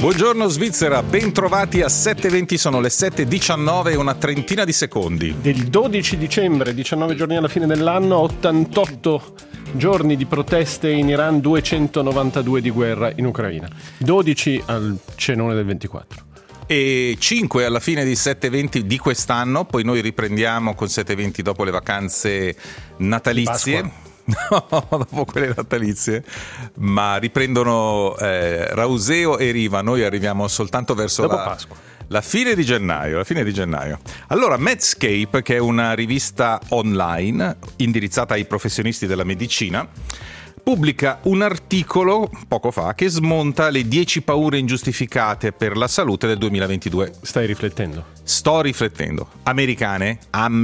Buongiorno Svizzera, ben trovati a 7:20, sono le 7:19 e una trentina di secondi. Del 12 dicembre, 19 giorni alla fine dell'anno, 88 giorni di proteste in Iran, 292 di guerra in Ucraina. 12 al cenone del 24. E 5 alla fine di 7:20 di quest'anno, poi noi riprendiamo con 7:20 dopo le vacanze natalizie. No, dopo quelle natalizie, ma riprendono Rauseo e Riva, noi arriviamo soltanto verso la fine di gennaio. Allora, Medscape, che è una rivista online indirizzata ai professionisti della medicina, pubblica un articolo poco fa che smonta le 10 paure ingiustificate per la salute del 2022. Stai riflettendo? Sto riflettendo. Americane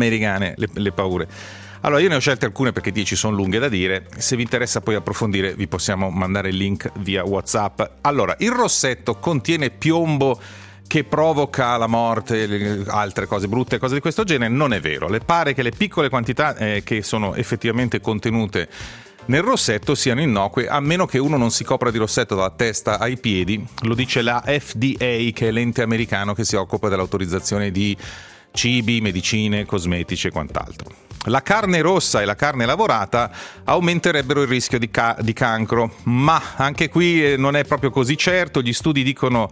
le paure. Allora, io ne ho scelte alcune perché 10 sono lunghe da dire. Se vi interessa poi approfondire, vi possiamo mandare il link via WhatsApp. Allora, il rossetto contiene piombo che provoca la morte, altre cose brutte, cose di questo genere. Non è vero. Le pare che le piccole quantità che sono effettivamente contenute nel rossetto siano innocue, a meno che uno non si copra di rossetto dalla testa ai piedi. Lo dice la FDA, che è l'ente americano che si occupa dell'autorizzazione di cibi, medicine, cosmetici e quant'altro. La carne rossa e la carne lavorata aumenterebbero il rischio di cancro, ma anche qui non è proprio così certo. Gli studi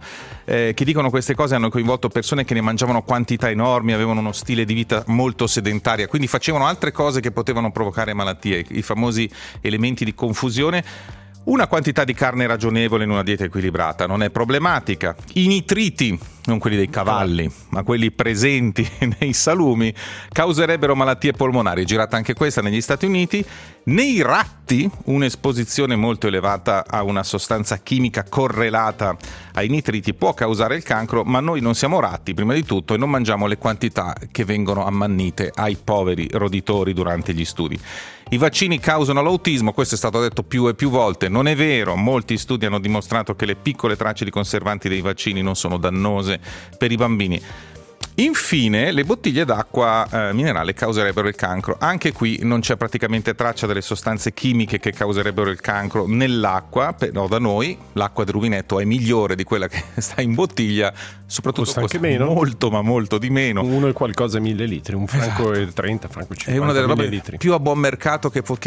che dicono queste cose hanno coinvolto persone che ne mangiavano quantità enormi, avevano uno stile di vita molto sedentaria, quindi facevano altre cose che potevano provocare malattie, i famosi elementi di confusione. Una quantità di carne ragionevole in una dieta equilibrata non è problematica. I nitriti, non quelli dei cavalli, ma quelli presenti nei salumi, causerebbero malattie polmonari. Girata anche questa negli Stati Uniti. Nei ratti, un'esposizione molto elevata a una sostanza chimica correlata ai nitriti può causare il cancro, ma noi non siamo ratti, prima di tutto, e non mangiamo le quantità che vengono ammannite ai poveri roditori durante gli studi. I vaccini causano l'autismo, questo è stato detto più e più volte, non è vero. Molti studi hanno dimostrato che le piccole tracce di conservanti dei vaccini non sono dannose per i bambini. Infine, le bottiglie d'acqua minerale causerebbero il cancro. Anche qui non c'è praticamente traccia delle sostanze chimiche che causerebbero il cancro nell'acqua, però da noi l'acqua del rubinetto è migliore di quella che sta in bottiglia, soprattutto costa anche meno, molto ma molto di meno. Uno e qualcosa millilitri, un franco e 30, franco e 50. È una delle robe millilitri più a buon mercato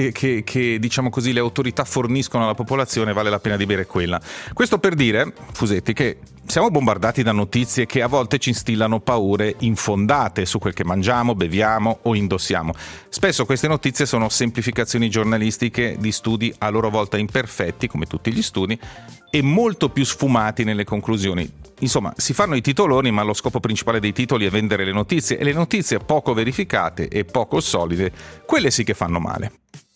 che diciamo così le autorità forniscono alla popolazione, vale la pena di bere quella. Questo per dire, Fusetti, che siamo bombardati da notizie che a volte ci instillano paure infondate su quel che mangiamo, beviamo o indossiamo. Spesso queste notizie sono semplificazioni giornalistiche di studi a loro volta imperfetti, come tutti gli studi, e molto più sfumati nelle conclusioni. Insomma, si fanno i titoloni, ma lo scopo principale dei titoli è vendere le notizie, e le notizie poco verificate e poco solide, quelle sì che fanno male.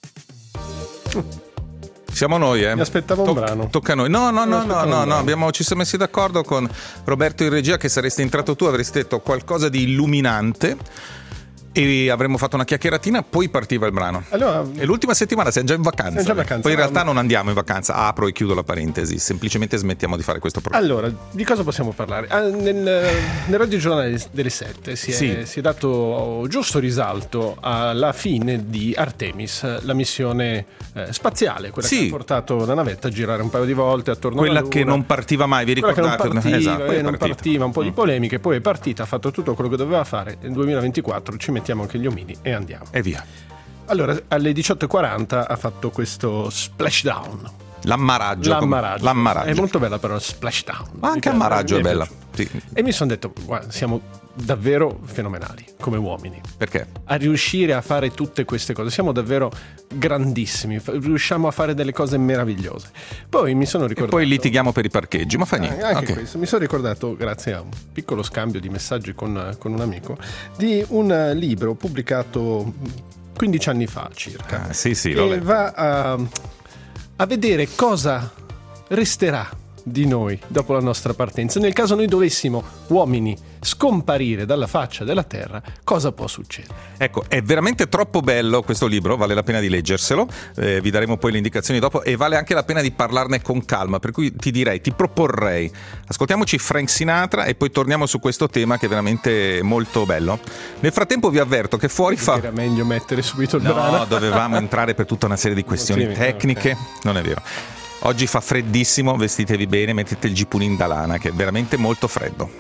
Siamo noi, Mi aspettavo un brano. Tocca a noi. No, ci siamo messi d'accordo con Roberto in regia che saresti entrato tu, avresti detto qualcosa di illuminante e avremmo fatto una chiacchieratina, poi partiva il brano. Allora, e l'ultima settimana siamo già in vacanza. Poi in realtà non andiamo in vacanza, apro e chiudo la parentesi, semplicemente smettiamo di fare questo programma. Allora, di cosa possiamo parlare? Nel Radio Giornale delle 7 si è dato giusto risalto alla fine di Artemis, la missione spaziale, quella che ha portato la navetta a girare un paio di volte attorno alla Luna. Quella che non partiva mai, vi ricordate? Non partiva, un po' di polemiche, poi è partita, ha fatto tutto quello che doveva fare. Nel 2024 ci mettiamo anche gli omini e andiamo. E via. Allora, alle 18:40 ha fatto questo splashdown. L'ammaraggio. È molto bella la parola splashdown. Ma anche ammaraggio è bella. Sì. E mi sono detto, guarda, siamo davvero fenomenali come uomini. Perché? A riuscire a fare tutte queste cose. Siamo davvero grandissimi, riusciamo a fare delle cose meravigliose. Poi mi sono ricordato... E poi litighiamo per i parcheggi, ma fa niente. Anche questo. Mi sono ricordato, grazie a un piccolo scambio di messaggi con un amico, di un libro pubblicato 15 anni fa circa. Che va a vedere cosa resterà di noi dopo la nostra partenza. Nel caso noi dovessimo, uomini, scomparire dalla faccia della terra, cosa può succedere? Ecco, è veramente troppo bello questo libro, vale la pena di leggerselo, vi daremo poi le indicazioni dopo, e vale anche la pena di parlarne con calma, per cui ti proporrei, ascoltiamoci Frank Sinatra e poi torniamo su questo tema che è veramente molto bello. Nel frattempo vi avverto che fuori era meglio mettere subito il brano. No, dovevamo entrare per tutta una serie di questioni tecniche, okay. Non è vero. Oggi fa freddissimo, vestitevi bene, mettete il gipunin da lana che è veramente molto freddo.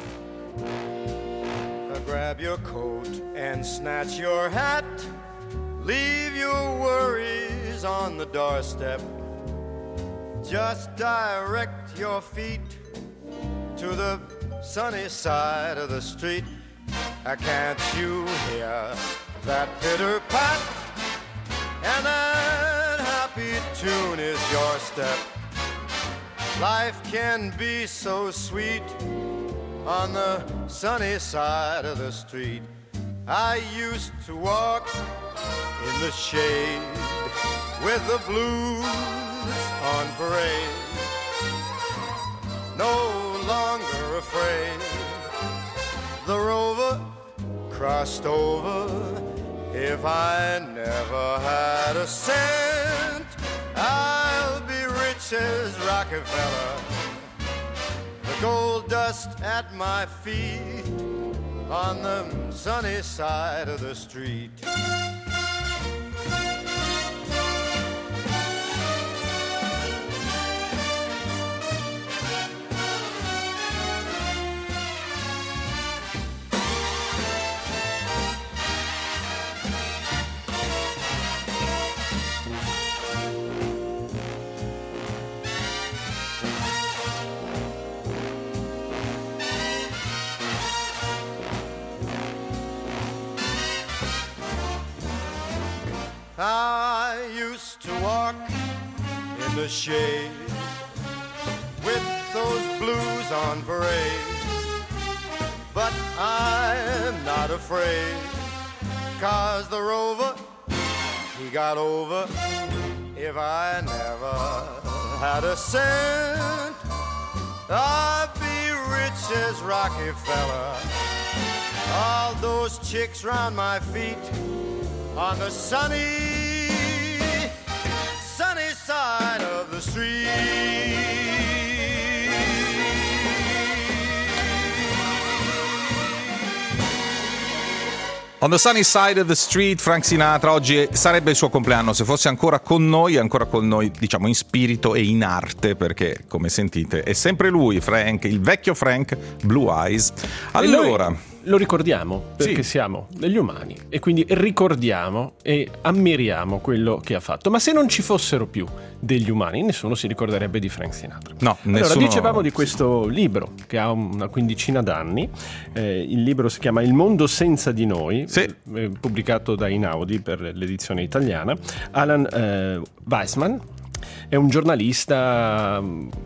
Grab your coat and snatch your hat. Leave your worries on the doorstep. Just direct your feet to the sunny side of the street. Can't you hear that pitter-pat? And that happy tune is your step. Life can be so sweet on the sunny side of the street. I used to walk in the shade with the blues on parade. No longer afraid. The rover crossed over. If I never had a cent, I'll be rich as Rockefeller. The gold dust at my feet on the sunny side of the street. I used to walk in the shade with those blues on parade, but I'm not afraid, 'cause the rover, he got over. If I never had a cent, I'd be rich as Rockefeller. All those chicks round my feet on the sunny side of the street. On the sunny side of the street, Frank Sinatra. Oggi sarebbe il suo compleanno se fosse ancora con noi, diciamo in spirito e in arte, perché come sentite è sempre lui, Frank, il vecchio Frank, Blue Eyes. Allora, lo ricordiamo perché siamo degli umani e quindi ricordiamo e ammiriamo quello che ha fatto. Ma se non ci fossero più degli umani, nessuno si ricorderebbe di Frank Sinatra. No, allora, nessuno. dicevamo di questo libro che ha una quindicina d'anni. Il libro si chiama Il mondo senza di noi, pubblicato da Einaudi per l'edizione italiana. Alan Weissman è un giornalista,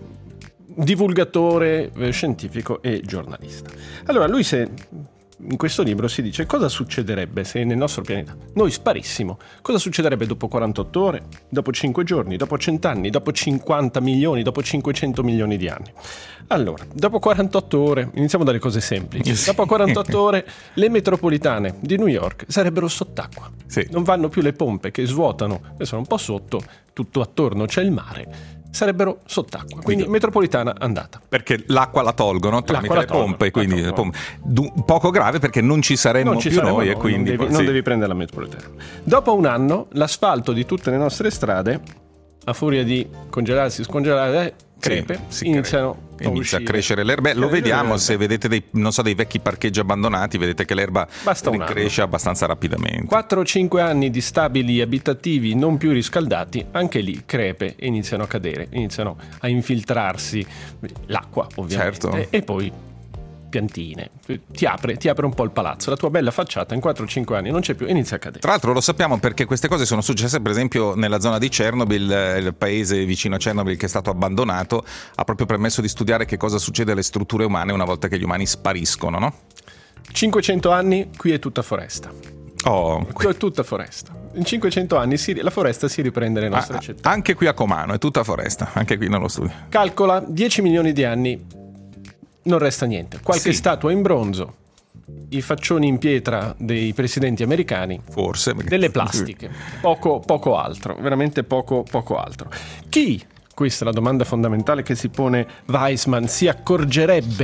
divulgatore scientifico e giornalista. Allora, lui in questo libro si dice cosa succederebbe se nel nostro pianeta noi sparissimo, cosa succederebbe dopo 48 ore, dopo 5 giorni, dopo 100 anni, dopo 50 milioni, dopo 500 milioni di anni. Allora, dopo 48 ore, iniziamo dalle cose semplici, dopo 48 ore le metropolitane di New York sarebbero sott'acqua, non vanno più le pompe che svuotano, sono un po' sotto, tutto attorno c'è il mare, sarebbero sott'acqua, quindi metropolitana andata. Perché l'acqua la tolgono tramite le pompe, quindi le pompe. Poco grave perché non ci saremmo più noi e quindi non devi prendere la metropolitana. Dopo un anno l'asfalto di tutte le nostre strade, a furia di congelarsi, scongelare, crepe, inizia a crescere l'erba. Lo vediamo se vedete dei vecchi parcheggi abbandonati, vedete che l'erba cresce abbastanza rapidamente. 4-5 anni di stabili abitativi non più riscaldati, anche lì crepe iniziano a cadere, iniziano a infiltrarsi l'acqua ovviamente, e poi piantine, ti apre un po' il palazzo, la tua bella facciata in 4-5 anni non c'è più, inizia a cadere. Tra l'altro lo sappiamo perché queste cose sono successe per esempio nella zona di Chernobyl, il paese vicino a Chernobyl che è stato abbandonato, ha proprio permesso di studiare che cosa succede alle strutture umane una volta che gli umani spariscono, no? 500 anni, qui è tutta foresta. Qui è tutta foresta. In 500 anni la foresta si riprende le nostre città. Anche qui a Comano è tutta foresta, anche qui nello studio. Calcola 10 milioni di anni, non resta niente. Qualche statua in bronzo, i faccioni in pietra dei presidenti americani, forse delle plastiche, poco altro, veramente poco altro. Chi, questa è la domanda fondamentale che si pone Weissman, si accorgerebbe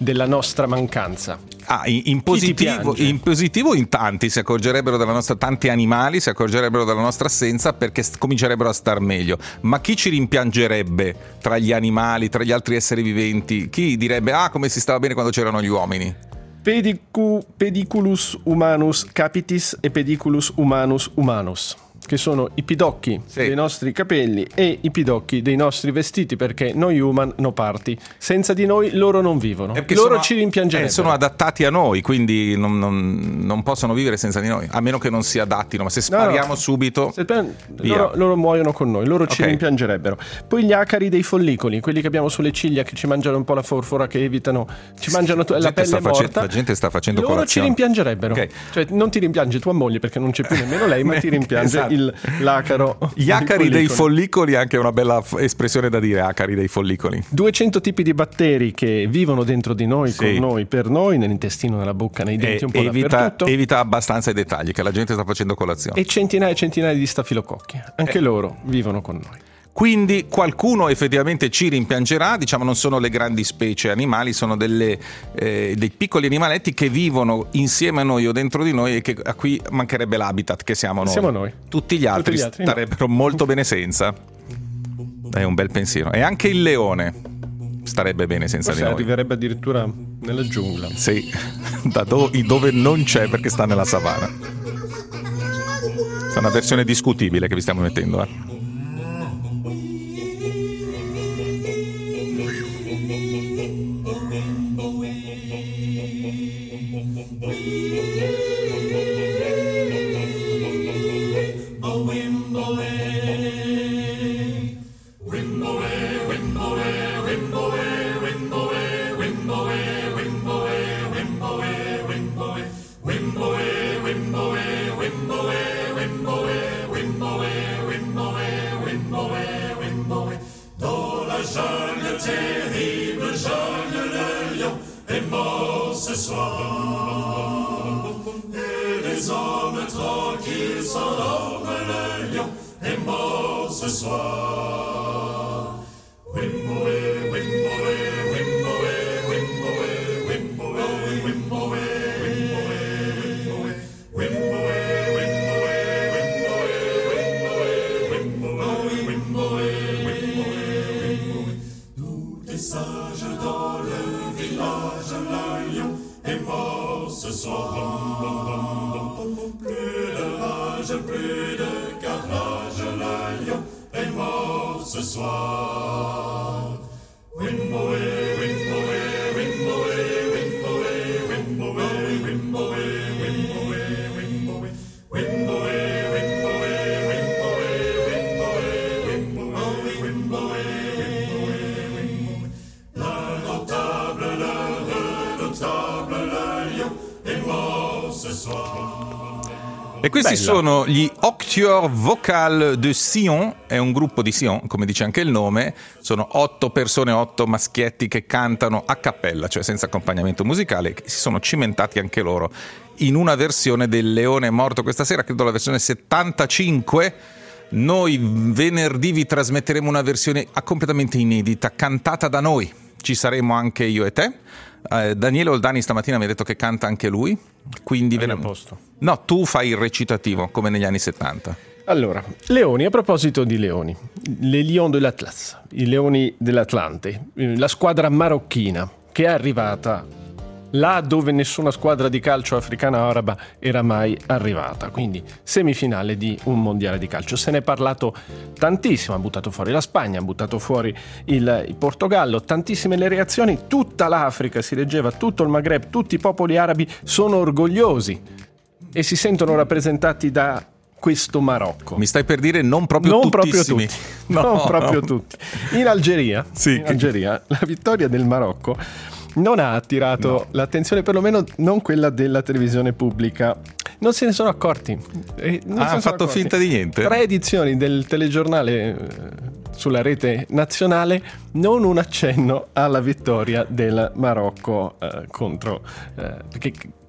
della nostra mancanza? In positivo in tanti si accorgerebbero della nostra, tanti animali si accorgerebbero della nostra assenza perché comincerebbero a star meglio. Ma chi ci rimpiangerebbe tra gli animali, tra gli altri esseri viventi? Chi direbbe come si stava bene quando c'erano gli uomini? Pediculus humanus capitis e pediculus humanus humanus, che sono i pidocchi dei nostri capelli e i pidocchi dei nostri vestiti, perché noi human no party, senza di noi loro non vivono, loro ci rimpiangerebbero. Sono adattati a noi, quindi non possono vivere senza di noi, a meno che non si adattino, ma se spariamo subito loro muoiono con noi, loro ci rimpiangerebbero. Poi gli acari dei follicoli, quelli che abbiamo sulle ciglia, che ci mangiano un po' la forfora, che evitano, ci mangiano la pelle morta, la gente sta facendo loro colazione. Ci rimpiangerebbero, cioè non ti rimpiange tua moglie perché non c'è più nemmeno lei, ma ti rimpiange l'acaro. Gli acari dei follicoli, anche una bella espressione da dire, acari dei follicoli. 200 tipi di batteri che vivono dentro di noi, con noi, per noi, nell'intestino, nella bocca, nei denti, un po' dappertutto. Evita abbastanza i dettagli, che la gente sta facendo colazione. E centinaia e centinaia di stafilococchi, anche loro vivono con noi. Quindi qualcuno effettivamente ci rimpiangerà, diciamo non sono le grandi specie animali, sono dei piccoli animaletti che vivono insieme a noi o dentro di noi e che a cui mancherebbe l'habitat che siamo noi. Siamo noi. Tutti gli altri starebbero molto bene senza. È un bel pensiero. E anche il leone starebbe bene senza di noi. Arriverebbe addirittura nella giungla. Sì, dove non c'è perché sta nella savana. È una versione discutibile che vi stiamo mettendo, E questi sono gli Octuors Vocales de Sion, è un gruppo di Sion, come dice anche il nome, sono 8 persone, 8 maschietti che cantano a cappella, cioè senza accompagnamento musicale, che si sono cimentati anche loro in una versione del Leone Morto questa sera, credo la versione 75. Noi venerdì vi trasmetteremo una versione completamente inedita, cantata da noi, ci saremo anche io e te. Daniele Oldani stamattina mi ha detto che canta anche lui, quindi no, tu fai il recitativo come negli anni 70. Allora, leoni, a proposito di leoni, les Lions de l'Atlas, i leoni dell'Atlante, la squadra marocchina che è arrivata là dove nessuna squadra di calcio africana o araba era mai arrivata, quindi semifinale di un mondiale di calcio. Se ne è parlato tantissimo, ha buttato fuori la Spagna, ha buttato fuori il Portogallo, tantissime le reazioni, tutta l'Africa si leggeva, tutto il Maghreb, tutti i popoli arabi sono orgogliosi e si sentono rappresentati da questo Marocco. Mi stai per dire non proprio tuttissimi. Non proprio tutti. In Algeria, la vittoria del Marocco non ha attirato l'attenzione, perlomeno non quella della televisione pubblica. Non se ne sono accorti. Ha fatto finta di niente. 3 edizioni del telegiornale sulla rete nazionale, non un accenno alla vittoria del Marocco contro che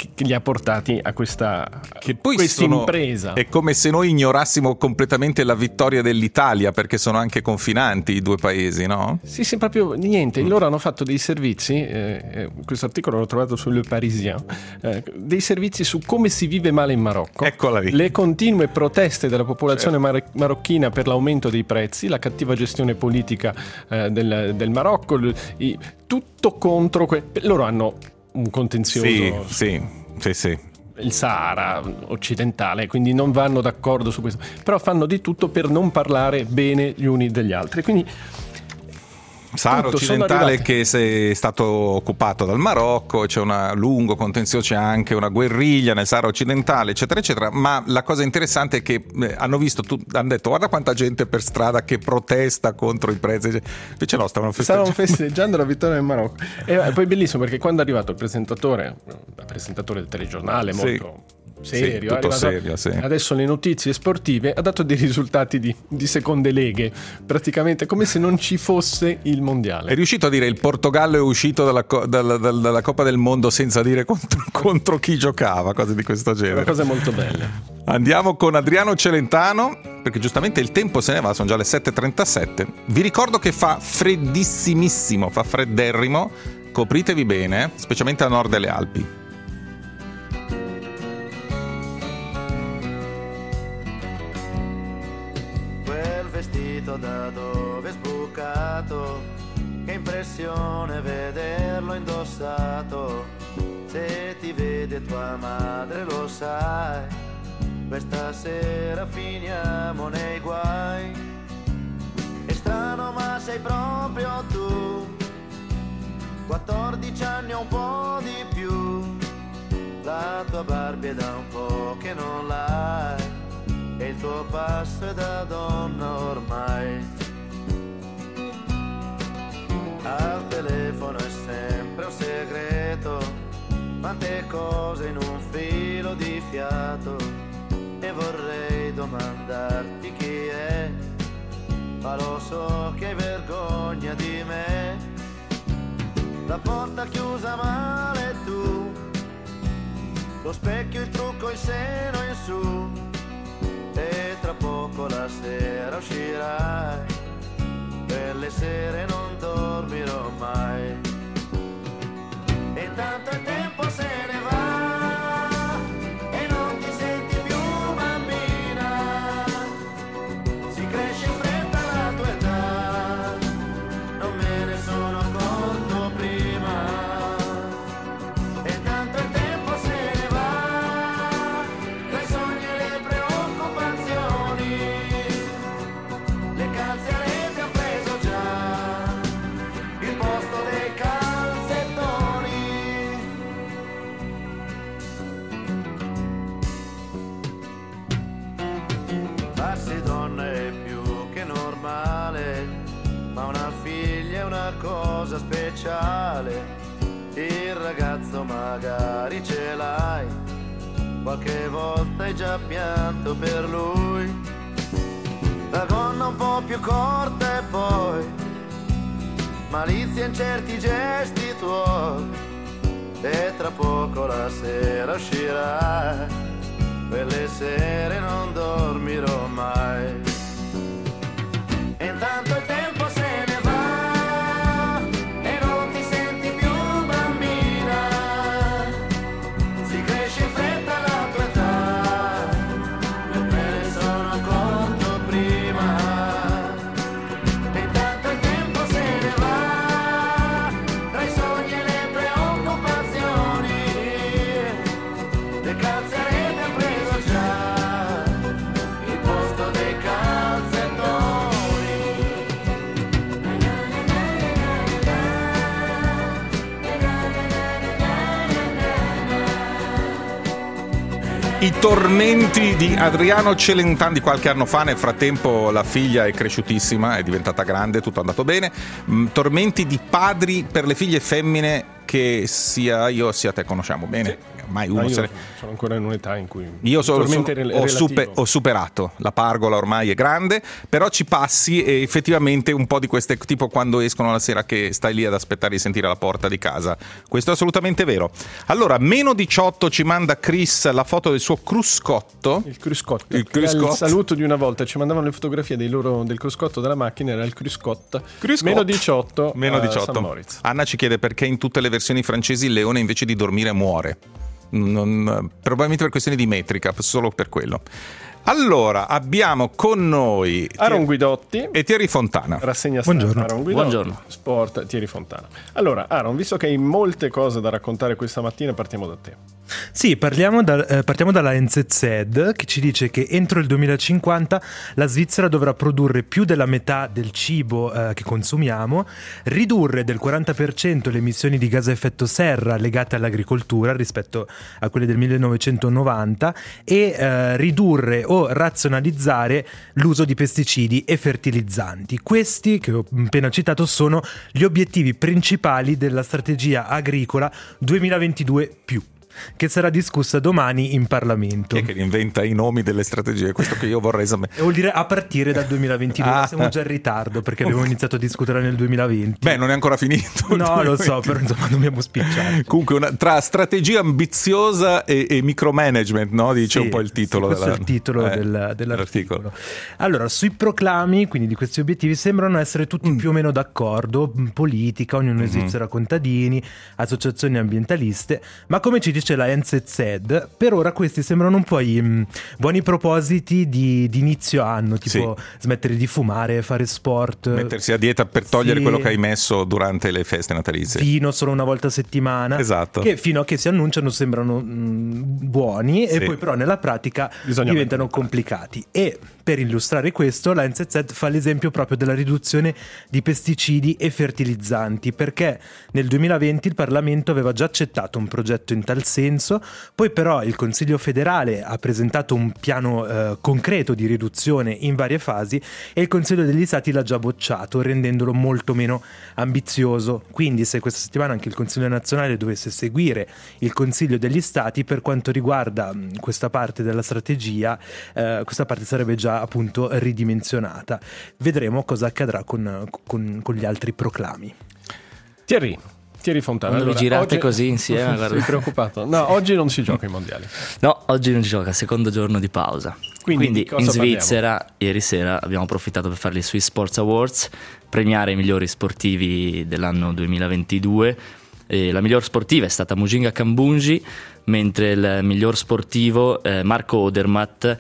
che li ha portati a questa impresa. È come se noi ignorassimo completamente la vittoria dell'Italia, perché sono anche confinanti i due paesi, no? Sì, proprio niente. Loro hanno fatto dei servizi, questo articolo l'ho trovato su Le Parisien, dei servizi su come si vive male in Marocco. Eccola lì. Le continue proteste della popolazione marocchina per l'aumento dei prezzi, la cattiva gestione politica del Marocco, tutto contro loro hanno un contenzioso. Sì. Il Sahara occidentale, quindi non vanno d'accordo su questo, però fanno di tutto per non parlare bene gli uni degli altri, quindi Sahara occidentale che è stato occupato dal Marocco, c'è un lungo contenzioso, c'è anche una guerriglia nel Sahara occidentale, eccetera eccetera. Ma la cosa interessante è che hanno detto guarda quanta gente per strada che protesta contro i prezzi, invece no, stavano festeggiando la vittoria del Marocco. E poi bellissimo, perché quando è arrivato il presentatore del telegiornale, molto serio, tutto serio, sì. Adesso le notizie sportive, ha dato dei risultati di seconde leghe, praticamente come se non ci fosse il mondiale. È riuscito a dire il Portogallo è uscito dalla Coppa del Mondo senza dire contro chi giocava, cose di questo genere. Una cosa molto bella. Andiamo con Adriano Celentano, perché giustamente il tempo se ne va, sono già le 7:37. Vi ricordo che fa freddissimissimo, fa fredderrimo, copritevi bene, specialmente a nord delle Alpi. Da dove è sbucato, che impressione vederlo indossato. Se ti vede tua madre lo sai, questa sera finiamo nei guai. È strano ma sei proprio tu, 14 anni o un po' di più. La tua Barbie è da un po' che non l'hai, e il tuo passo è da donna ormai. Al telefono è sempre un segreto, quante cose in un filo di fiato. E vorrei domandarti chi è, ma lo so che hai vergogna di me. La porta chiusa male tu, lo specchio, il trucco, il seno in su. E tra poco la sera uscirai, per le sere non dormirò mai. E intanto il tempo se ne va e non ti senti più bambina. Si cresce in fretta la tua età, non me ne sono accorto prima. E intanto il tempo se ne va, tra i sogni e le preoccupazioni. Le calze a rete han preso già il posto dei calzettoni. Farsi donna è più che normale, ma una figlia è una cosa speciale. Il ragazzo magari ce l'hai, qualche volta hai già pianto per lui. La gonna un po' più corta e poi malizia in certi gesti tuoi. E tra poco la sera uscirai, quelle sere non dormirò mai. E intanto il tempo se ne va e non ti senti più bambina. Si cresce in fretta la tua età, e me ne sono accorto prima. E intanto il tempo se ne va, tra i sogni e le preoccupazioni. Le calze a rete han preso già il posto dei calzettoni. I tormenti di Adriano Celentano di qualche anno fa. Nel frattempo la figlia è cresciutissima, è diventata grande, tutto è andato bene. Tormenti di padri per le figlie femmine che sia io sia te conosciamo bene. ormai uno sono ancora in un'età in cui io ho superato la pargola, ormai è grande, però ci passi e effettivamente un po' di queste, tipo quando escono la sera che stai lì ad aspettare di sentire la porta di casa. Questo è assolutamente vero. Allora, meno 18 ci manda Chris la foto del suo cruscotto. Il saluto di una volta, ci mandavano le fotografie del cruscotto della macchina, era il cruscotto. Meno 18 San Moritz. Anna ci chiede perché in tutte le versioni francesi il leone invece di dormire muore. Probabilmente per questioni di metrica, solo per quello. Allora, abbiamo con noi Aaron Guidotti e Thierry Fontana. Rassegna stampa. Buongiorno. Buongiorno. Sport, Thierry Fontana. Allora, Aaron, visto che hai molte cose da raccontare questa mattina, partiamo da te. Sì, partiamo dalla NZZ, che ci dice che entro il 2050 la Svizzera dovrà produrre più della metà del cibo che consumiamo, ridurre del 40% le emissioni di gas a effetto serra legate all'agricoltura rispetto a quelle del 1990 e ridurre o razionalizzare l'uso di pesticidi e fertilizzanti. Questi, che ho appena citato, sono gli obiettivi principali della strategia agricola 2022+, che sarà discussa domani in Parlamento. Chi è che inventa i nomi delle strategie? Questo che io vorrei sapere. Vuol dire a partire dal 2022. Siamo già in ritardo perché abbiamo iniziato a discutere nel 2020. Beh, non è ancora finito. No, lo so, però insomma dobbiamo spicciare. Comunque tra strategia ambiziosa e micromanagement, no? Dice un po' il titolo. Questo è il titolo dell'articolo. Allora, sui proclami, quindi di questi obiettivi, sembrano essere tutti più o meno d'accordo. Politica, Unione Svizzera Contadini, associazioni ambientaliste, ma come ci dice la NZZ, per ora questi sembrano un po' i buoni propositi di inizio anno, tipo smettere di fumare, fare sport, mettersi a dieta per togliere quello che hai messo durante le feste natalizie, vino solo una volta a settimana, esatto, che fino a che si annunciano sembrano buoni e poi però nella pratica diventano complicati. E per illustrare questo la NZZ fa l'esempio proprio della riduzione di pesticidi e fertilizzanti, perché nel 2020 il Parlamento aveva già accettato un progetto in tal senso, poi però il Consiglio federale ha presentato un piano concreto di riduzione in varie fasi e il Consiglio degli Stati l'ha già bocciato, rendendolo molto meno ambizioso. Quindi se questa settimana anche il Consiglio nazionale dovesse seguire il Consiglio degli Stati per quanto riguarda questa parte della strategia, questa parte sarebbe già appunto ridimensionata. Vedremo cosa accadrà con gli altri proclami. Thierry Fontana. Quando vi girate così insieme, sei preoccupato? No, oggi non si gioca ai mondiali. No, oggi non si gioca, secondo giorno di pausa. Quindi in Svizzera ieri sera abbiamo approfittato per fare gli Swiss Sports Awards, premiare i migliori sportivi dell'anno 2022. La miglior sportiva è stata Mujinga Kambunji, mentre il miglior sportivo Marco Odermatt,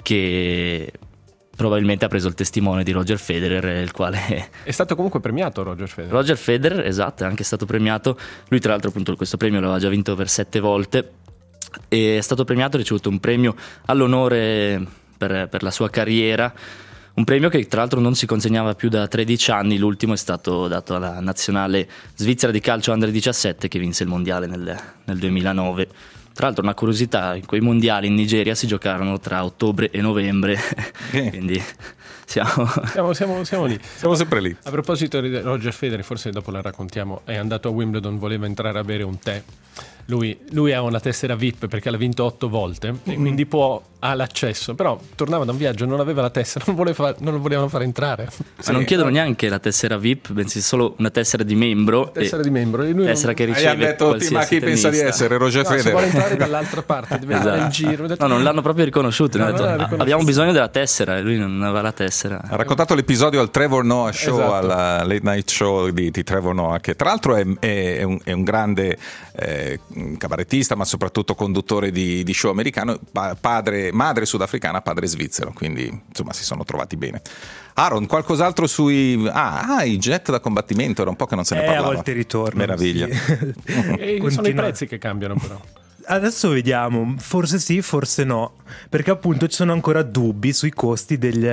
che probabilmente ha preso il testimone di Roger Federer, il quale è stato comunque premiato. Roger Federer, esatto, è anche stato premiato. Lui tra l'altro appunto questo premio l'aveva già vinto per 7 volte e è stato premiato, ha ricevuto un premio all'onore per la sua carriera, un premio che tra l'altro non si consegnava più da 13 anni. L'ultimo è stato dato alla nazionale svizzera di calcio under 17 che vinse il mondiale nel 2009. Tra l'altro una curiosità, quei mondiali in Nigeria si giocarono tra ottobre e novembre, quindi siamo lì. Siamo sempre lì. A proposito di Roger Federer, forse dopo la raccontiamo, è andato a Wimbledon, voleva entrare a bere un tè. Lui ha una tessera VIP perché l'ha vinto 8 volte e quindi ha l'accesso, però tornava da un viaggio, non aveva la tessera, non lo volevano fare entrare. Ma non chiedono neanche la tessera VIP, bensì solo una tessera di membro. E lui tessera che riceve. Hai detto, ma chi pensa di essere Roger Federer? Si vuole entrare dall'altra parte, deve fare il giro. No, non l'hanno proprio riconosciuto. Abbiamo bisogno della tessera e lui non aveva la tessera. Ha raccontato l'episodio al Trevor Noah Show, alla Late Night Show di Trevor Noah, che tra l'altro è un grande cabarettista, ma soprattutto conduttore di show americano, madre sudafricana, padre svizzero, quindi insomma si sono trovati bene. Aaron, qualcos'altro sui i jet da combattimento? Era un po' che non se ne parlava. A volte ritorno. Meraviglia. Sì. Sono i prezzi che cambiano però. Adesso vediamo, forse sì, forse no, perché appunto ci sono ancora dubbi sui costi degli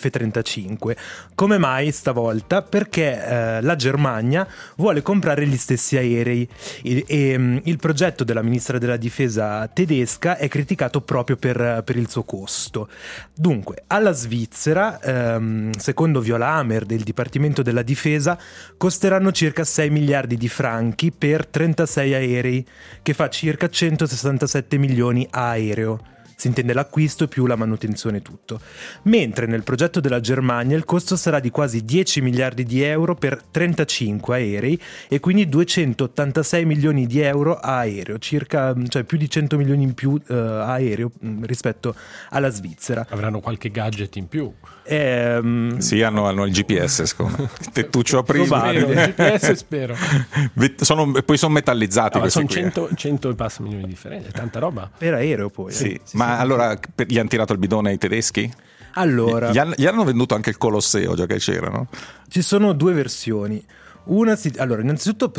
F-35. Come mai stavolta? Perché la Germania vuole comprare gli stessi aerei e il progetto della ministra della difesa tedesca è criticato proprio per il suo costo. Dunque, alla Svizzera, secondo Viola Hammer del Dipartimento della Difesa, costeranno circa 6 miliardi di franchi per 36 aerei, che fa circa 100 267 milioni a aereo. Si intende l'acquisto più la manutenzione tutto. Mentre nel progetto della Germania il costo sarà di quasi 10 miliardi di euro per 35 aerei e quindi 286 milioni di euro a aereo, circa, cioè più di 100 milioni in più a aereo rispetto alla Svizzera. Avranno qualche gadget in più. Sì, hanno il GPS, secondo me. Tettuccio a prisma. Il GPS spero. Poi sono metallizzati. Sono 100 e passa milioni di differenze, tanta roba. Per aereo poi. Sì. Ma allora gli hanno tirato il bidone ai tedeschi? Allora, gli hanno venduto anche il Colosseo, già che c'era, no? Ci sono due versioni. Allora, innanzitutto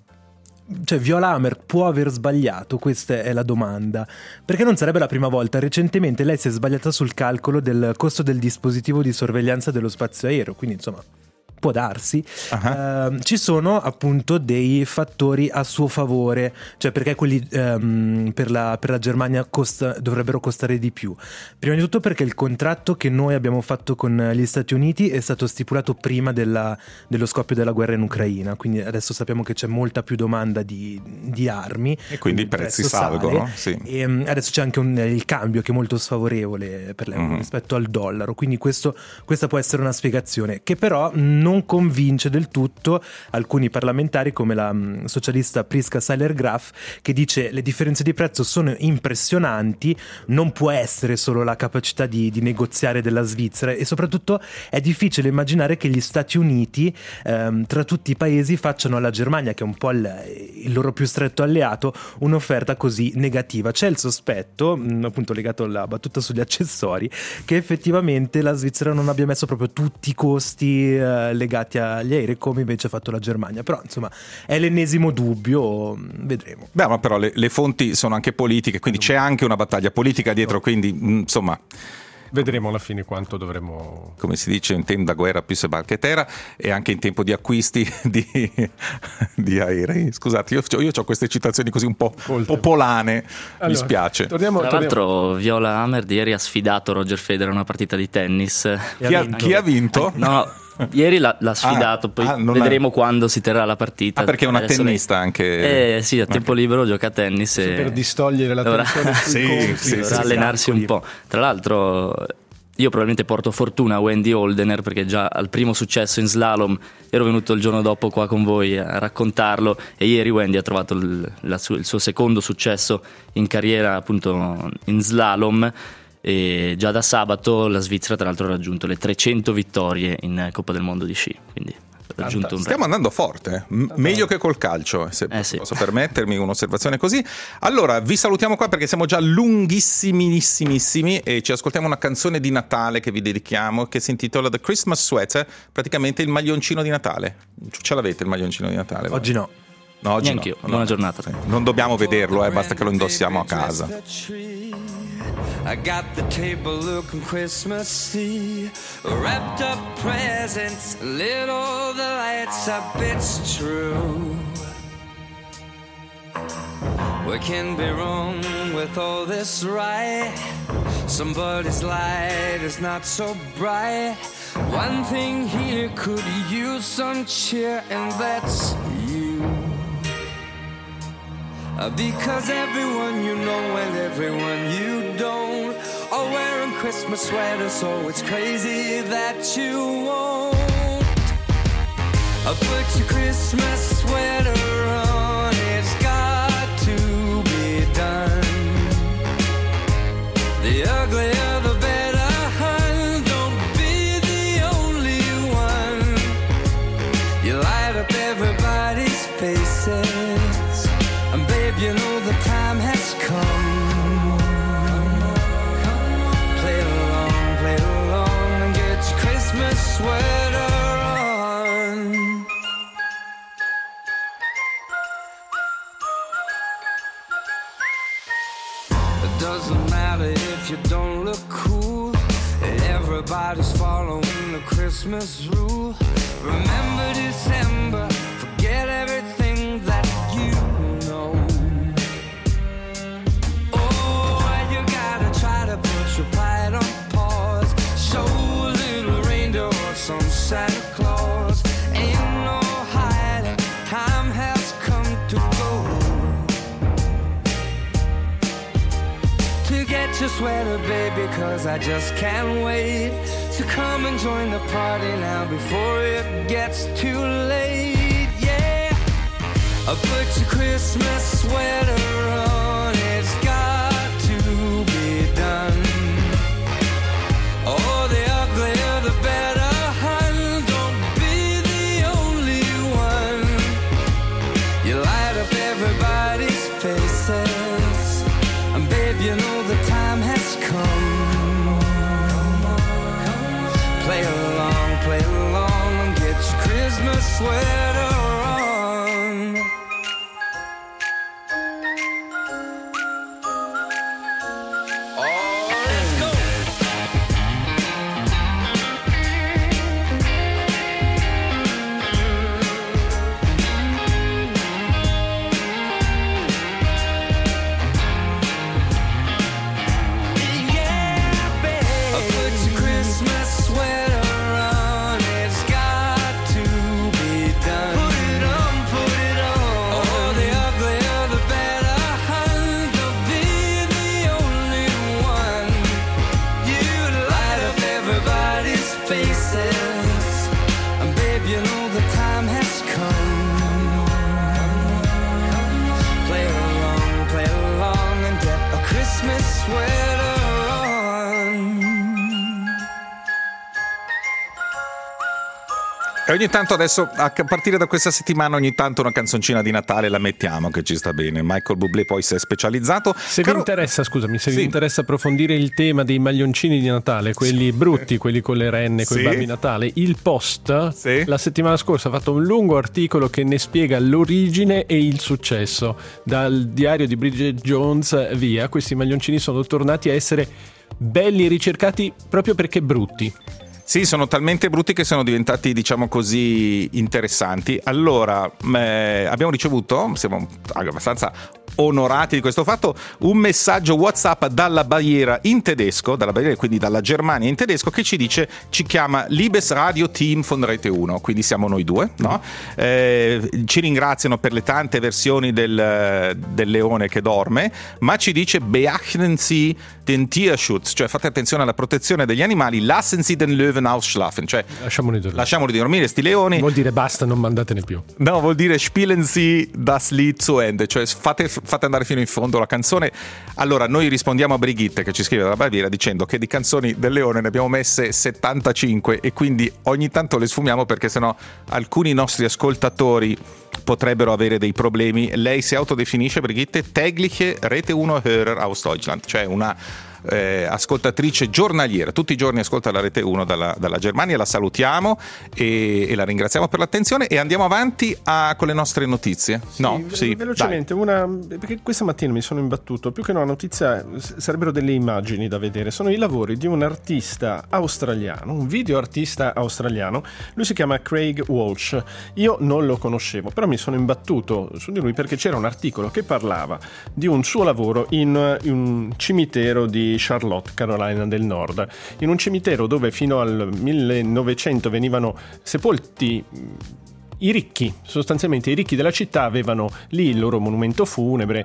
Viola Amherd può aver sbagliato? Questa è la domanda, perché non sarebbe la prima volta. Recentemente lei si è sbagliata sul calcolo del costo del dispositivo di sorveglianza dello spazio aereo, quindi insomma può darsi. Ci sono appunto dei fattori a suo favore, cioè perché quelli per la Germania dovrebbero costare di più. Prima di tutto perché il contratto che noi abbiamo fatto con gli Stati Uniti è stato stipulato prima dello scoppio della guerra in Ucraina, quindi adesso sappiamo che c'è molta più domanda di armi e quindi i prezzi salgono. Sì. E adesso c'è anche il cambio che è molto sfavorevole per l'euro rispetto al dollaro, quindi questa può essere una spiegazione che però non convince del tutto alcuni parlamentari come la socialista Priska Seiler-Graf, che dice le differenze di prezzo sono impressionanti, non può essere solo la capacità di negoziare della Svizzera e soprattutto è difficile immaginare che gli Stati Uniti tra tutti i paesi facciano alla Germania, che è un po' il loro più stretto alleato, un'offerta così negativa. C'è il sospetto, appunto legato alla battuta sugli accessori, che effettivamente la Svizzera non abbia messo proprio tutti i costi legati agli aerei come invece ha fatto la Germania, però insomma è l'ennesimo dubbio, vedremo. Beh, ma però le fonti sono anche politiche, quindi c'è anche una battaglia politica dietro, quindi insomma vedremo alla fine quanto dovremo, come si dice, in tempo da guerra più se barchetera, e anche in tempo di acquisti di aerei. Scusate, io ho queste citazioni così un po' popolane, allora, mi spiace. Tra l'altro Viola Amherd ieri ha sfidato Roger Federer a una partita di tennis. Chi ha vinto? No, ieri l'ha sfidato, poi vedremo quando si terrà la partita. Perché è una tennista anche. Sì, a tempo libero gioca a tennis per distogliere l'attenzione dovrà allenarsi un po'. Tra l'altro io probabilmente porto fortuna a Wendy Holdener, perché già al primo successo in slalom ero venuto il giorno dopo qua con voi a raccontarlo, e ieri Wendy ha trovato il suo secondo successo in carriera appunto in slalom. E già da sabato la Svizzera tra l'altro ha raggiunto le 300 vittorie in Coppa del Mondo di sci, quindi ha raggiunto stiamo andando forte, meglio che col calcio, se posso permettermi un'osservazione così. Allora vi salutiamo qua perché siamo già lunghissimissimissimi e ci ascoltiamo una canzone di Natale che vi dedichiamo, che si intitola The Christmas Sweater, praticamente il maglioncino di Natale. Ce l'avete il maglioncino di Natale? Oggi no. No, oggi neanche io. Buona giornata. Non dobbiamo vederlo, basta che lo indossiamo a casa. I got the table looking Christmassy, wrapped up presents, lit all the lights up, it's true. What can be wrong with all this, right? Somebody's light is not so bright. One thing here could use some cheer, and that's you. Because everyone you know and everyone you don't are wearing Christmas sweaters, so it's crazy that you won't put your Christmas sweater on. It's got to be done. The uglier the better, hun. Don't be the only one. You light up everybody's faces, and babe, you know the time has come. Play along, and get your Christmas sweater on. It doesn't matter if you don't look cool, everybody's following the Christmas rule. Remember December, forget everything that you know. Oh, you gotta try to put your pride on pause. Show a little reindeer or some Santa Claus. Ain't no hiding, time has come to go. sweater, baby, 'cause I just can't wait to come and join the party now before it gets too late. Yeah, I'll put your Christmas sweater on, it's got to be done. Oh, the uglier the better, hun, don't be the only one. You light up everybody's faces, and babe, you know the time has come. Play along, and get your Christmas sweater on. Oh, let's go. E ogni tanto adesso, a partire da questa settimana, ogni tanto una canzoncina di Natale la mettiamo, che ci sta bene. Michael Bublé poi si è specializzato. Se vi interessa, scusami, se vi interessa approfondire il tema dei maglioncini di Natale, quelli brutti, quelli con le renne, con i babbi Natale, il Post la settimana scorsa ha fatto un lungo articolo che ne spiega l'origine e il successo. Dal diario di Bridget Jones via, questi maglioncini sono tornati a essere belli e ricercati proprio perché brutti. Sì, sono talmente brutti che sono diventati, diciamo così, interessanti. Allora, abbiamo ricevuto, siamo abbastanza onorati di questo fatto, un messaggio WhatsApp dalla Baviera in tedesco, quindi dalla Germania in tedesco, che ci dice, ci chiama Liebes Radio Team von Rete 1, quindi siamo noi due, no? Ci ringraziano per le tante versioni del leone che dorme, ma ci dice beachten Sie den Tierschutz, cioè fate attenzione alla protezione degli animali, lassen Sie den Löwen ausschlafen, cioè lasciamoli dormire sti leoni. Vuol dire basta, non mandatene più. No, vuol dire spielen Sie das Lied zu Ende, cioè fate andare fino in fondo la canzone. Allora noi rispondiamo a Brigitte, che ci scrive dalla Baviera, dicendo che di canzoni del leone ne abbiamo messe 75 e quindi ogni tanto le sfumiamo, perché sennò alcuni nostri ascoltatori potrebbero avere dei problemi. Lei si autodefinisce, Brigitte, tägliche Rete 1 Hörer aus Deutschland, cioè una ascoltatrice giornaliera, tutti i giorni ascolta la Rete 1 dalla Germania. La salutiamo e la ringraziamo per l'attenzione e andiamo avanti con le nostre notizie. Velocemente, perché questa mattina mi sono imbattuto, più che una notizia sarebbero delle immagini da vedere. Sono i lavori di un artista australiano, un video artista australiano. Lui si chiama Craig Walsh. Io non lo conoscevo, però mi sono imbattuto su di lui perché c'era un articolo che parlava di un suo lavoro in un cimitero di Charlotte, Carolina del Nord, in un cimitero dove fino al 1900 venivano sepolti i ricchi, sostanzialmente i ricchi della città avevano lì il loro monumento funebre,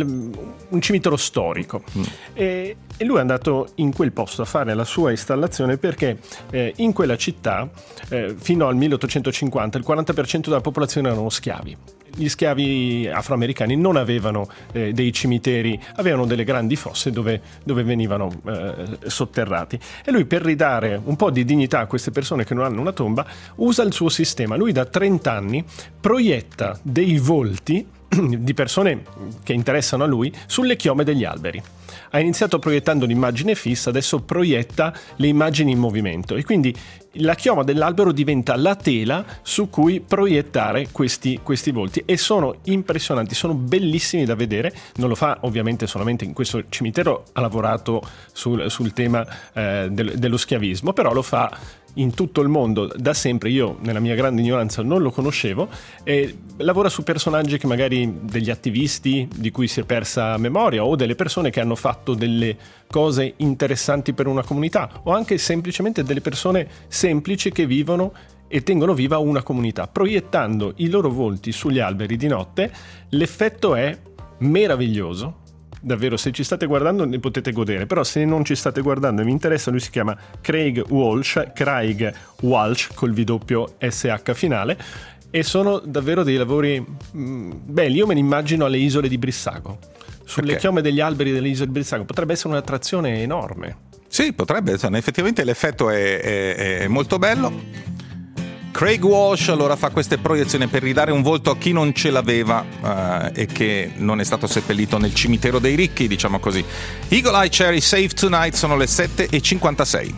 un cimitero storico. E lui è andato in quel posto a fare la sua installazione perché in quella città fino al 1850 il 40% della popolazione erano schiavi. Gli schiavi afroamericani non avevano dei cimiteri, avevano delle grandi fosse dove venivano sotterrati. E lui, per ridare un po' di dignità a queste persone che non hanno una tomba, usa il suo sistema. Lui da 30 anni proietta dei volti di persone che interessano a lui sulle chiome degli alberi. Ha iniziato proiettando l'immagine fissa, adesso proietta le immagini in movimento e quindi la chioma dell'albero diventa la tela su cui proiettare questi volti, e sono impressionanti, sono bellissimi da vedere. Non lo fa ovviamente solamente in questo cimitero, ha lavorato sul tema dello schiavismo, però lo fa in tutto il mondo da sempre. Io nella mia grande ignoranza non lo conoscevo, e lavora su personaggi che magari degli attivisti di cui si è persa memoria, o delle persone che hanno fatto delle cose interessanti per una comunità, o anche semplicemente delle persone semplici che vivono e tengono viva una comunità. Proiettando i loro volti sugli alberi di notte, l'effetto è meraviglioso, davvero, se ci state guardando ne potete godere, però se non ci state guardando e vi interessa, lui si chiama Craig Walsh col WSH finale, e sono davvero dei lavori belli. Io me ne immagino alle isole di Brissago, sulle chiome degli alberi delle isole di Brissago, potrebbe essere un'attrazione enorme. Sì, potrebbe essere, effettivamente l'effetto è molto bello. Craig Walsh allora fa queste proiezioni per ridare un volto a chi non ce l'aveva e che non è stato seppellito nel cimitero dei ricchi, diciamo così. Eagle Eye Cherry, Save Tonight, sono le 7:56.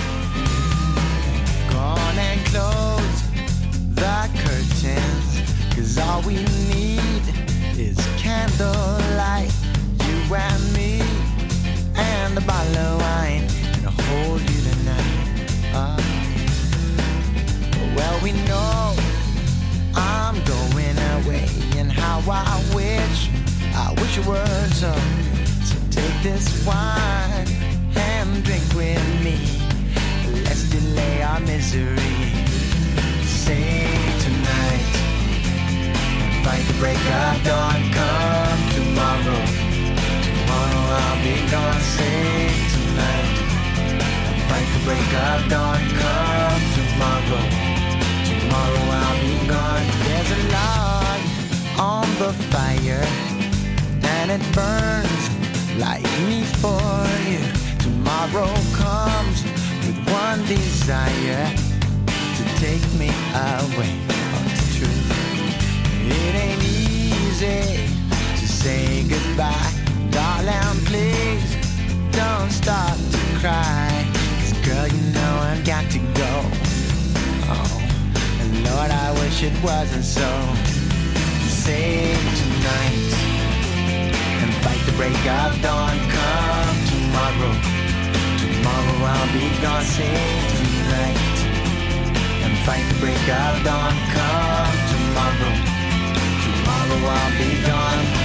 Gone and close the curtains, 'cause all we need is candlelight, you and me, and a bottle of wine, and I'll hold you tonight. Well, we know I'm going away, and how I wish it were so. So take this wine and drink with me. Let's delay our misery. Save tonight and fight the break of dawn. Come tomorrow, tomorrow I'll be gone. Save tonight and fight the break of dawn. Come tomorrow, tomorrow I'll be gone. There's a log on the fire and it burns like me for you. Tomorrow comes with one desire, to take me away. Oh, it's true. It ain't easy to say goodbye. Darling, please don't start to cry, 'cause girl, you know I've got to go. Oh, Lord, I wish it wasn't so. Save tonight and fight the break of dawn. Come tomorrow, tomorrow I'll be gone. Save tonight and fight the break of dawn. Come tomorrow, tomorrow I'll be gone.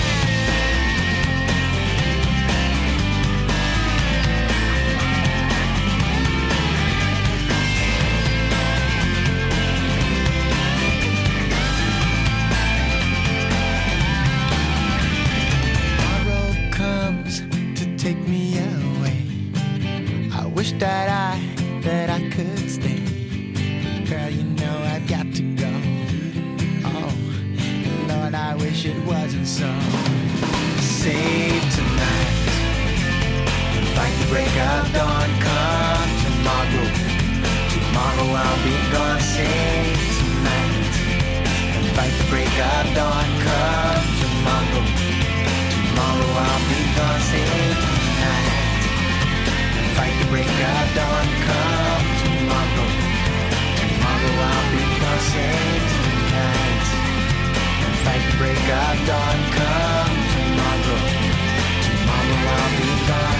That I could stay. Girl, you know I've got to go. Oh, Lord, I wish it wasn't so. Save tonight and fight the break of dawn. Come tomorrow, tomorrow I'll be gone. Save tonight and fight the break of dawn. Come tomorrow, tomorrow I'll be gone. Save tonight, fight the break of dawn. Come tomorrow, tomorrow I'll be gone. Save tonight and fight the break of dawn. Come tomorrow, tomorrow I'll be gone.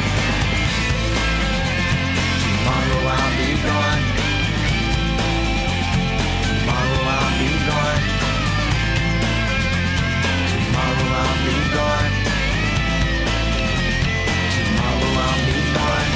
Tomorrow I'll be gone. Tomorrow I'll be gone. Tomorrow I'll be gone. Tomorrow I'll be gone.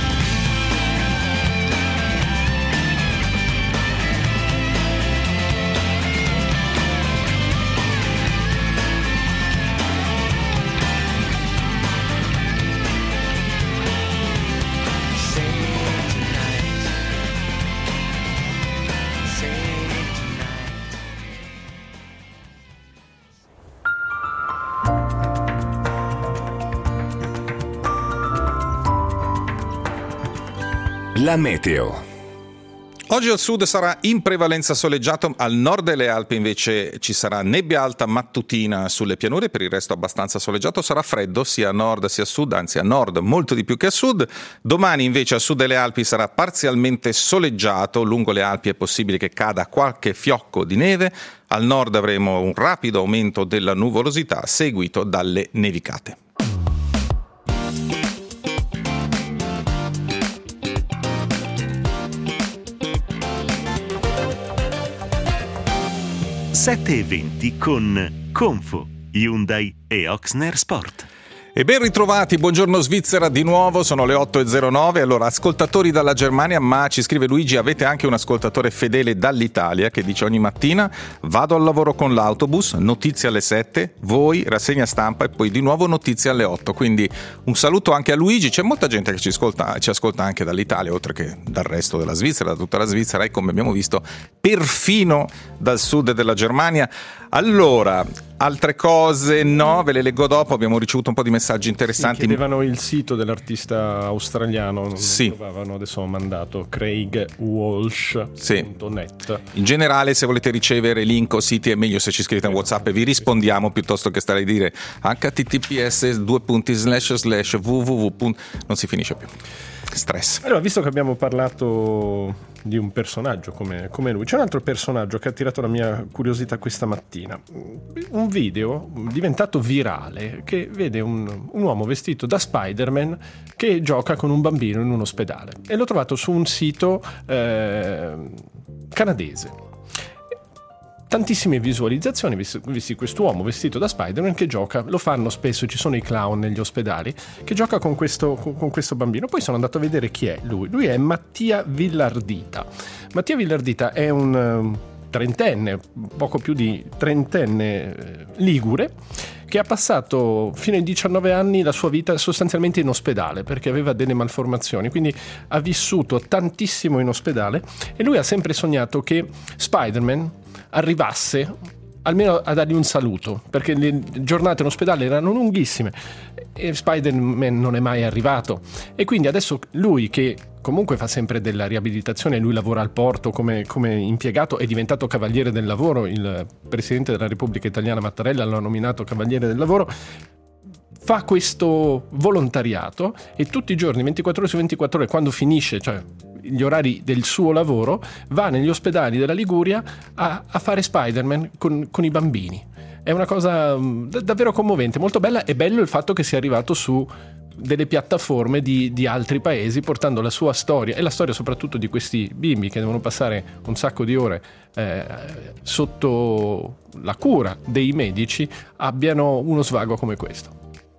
La meteo. Oggi al sud sarà in prevalenza soleggiato, al nord delle Alpi invece ci sarà nebbia alta mattutina sulle pianure, per il resto abbastanza soleggiato, sarà freddo sia a nord sia a sud, anzi a nord molto di più che a sud. Domani invece a sud delle Alpi sarà parzialmente soleggiato, lungo le Alpi è possibile che cada qualche fiocco di neve, al nord avremo un rapido aumento della nuvolosità seguito dalle nevicate. (7:20) con Confo, Hyundai e Oxner Sport. E ben ritrovati, buongiorno Svizzera di nuovo, sono le 8.09. Allora, ascoltatori dalla Germania, ma ci scrive Luigi, avete anche un ascoltatore fedele dall'Italia che dice ogni mattina vado al lavoro con l'autobus, notizie alle 7, voi, rassegna stampa e poi di nuovo notizie alle 8. Quindi un saluto anche a Luigi, c'è molta gente che ci ascolta anche dall'Italia, oltre che dal resto della Svizzera, da tutta la Svizzera e come abbiamo visto perfino dal sud della Germania. Allora, altre cose no, ve le leggo dopo, abbiamo ricevuto un po' di messaggi interessanti. Chiedevano il sito dell'artista australiano, non trovavano, adesso ho mandato craigwalsh.net. In generale, se volete ricevere link o siti è meglio se ci scrivete in WhatsApp e vi rispondiamo piuttosto che stare a dire https://www. Non si finisce più. Stress. Allora, visto che abbiamo parlato di un personaggio come lui, c'è un altro personaggio che ha attirato la mia curiosità questa mattina. Un video diventato virale che vede un uomo vestito da Spider-Man che gioca con un bambino in un ospedale, e l'ho trovato su un sito canadese. Tantissime visualizzazioni, visti quest'uomo vestito da Spider-Man che gioca, lo fanno spesso, ci sono i clown negli ospedali, che gioca con questo bambino. Poi sono andato a vedere chi è lui. Lui è Mattia Villardita. Mattia Villardita è un trentenne, poco più di trentenne ligure, che ha passato fino ai 19 anni la sua vita sostanzialmente in ospedale perché aveva delle malformazioni, quindi ha vissuto tantissimo in ospedale, e lui ha sempre sognato che Spider-Man arrivasse almeno a dargli un saluto, perché le giornate in ospedale erano lunghissime e Spider-Man non è mai arrivato. E quindi adesso lui, che comunque fa sempre della riabilitazione, lui lavora al porto come impiegato, è diventato cavaliere del lavoro, il presidente della Repubblica Italiana Mattarella l'ha nominato cavaliere del lavoro, fa questo volontariato e tutti i giorni, 24 ore su 24 ore, quando finisce, cioè gli orari del suo lavoro, va negli ospedali della Liguria a fare Spider-Man con i bambini. È una cosa davvero commovente, molto bella. È bello il fatto che sia arrivato su delle piattaforme di altri paesi, portando la sua storia e la storia soprattutto di questi bimbi che devono passare un sacco di ore sotto la cura dei medici, abbiano uno svago come questo.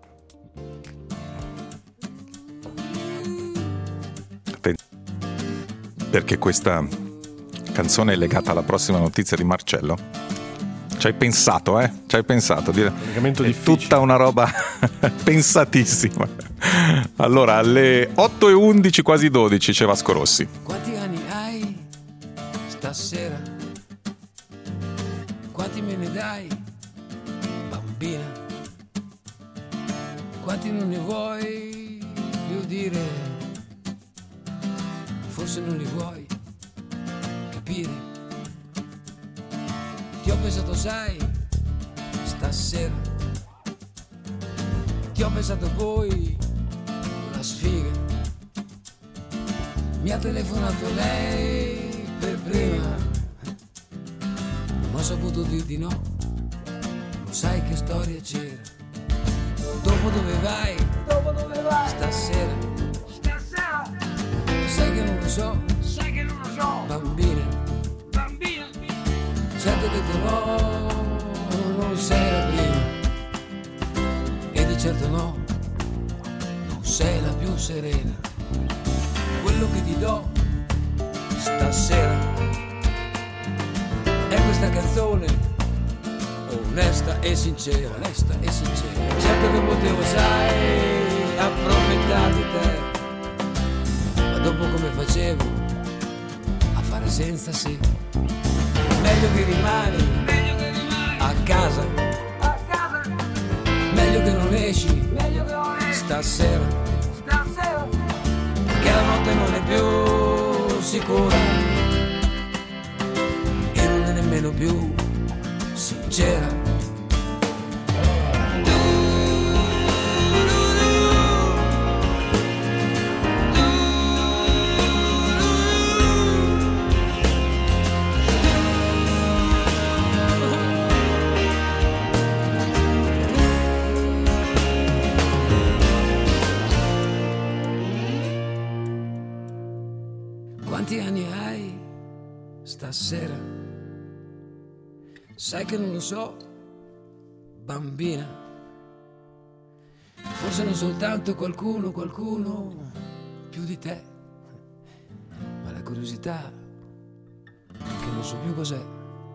Perché questa canzone è legata alla prossima notizia di Marcello. Ci hai pensato, Ci hai pensato. È tutta una roba pensatissima. Allora, alle 8:11, quasi 12, c'è Vasco Rossi. Quanti anni hai stasera? Quanti me ne dai, bambina? Quanti non ne vuoi più dire? Forse non li vuoi capire. Ti ho pensato, sai, stasera. Ti ho pensato poi, la sfiga. Mi ha telefonato lei per prima. Non ho saputo dir di no. Lo sai che storia c'era. Dopo dove vai? Stasera. Sai che non lo so, bambina. Certo che detto no, non sei la prima. E di certo no, non sei la più serena. Quello che ti do stasera è questa canzone, onesta e sincera. Certo che potevo, sai, approfittare di te, dopo come facevo a fare senza sì. Meglio che rimani a casa, meglio che non esci stasera, che la notte non è più sicura e non è nemmeno più sincera. Quanti anni hai stasera? Sai che non lo so, bambina. Forse non soltanto qualcuno più di te, ma la curiosità che non so più cos'è.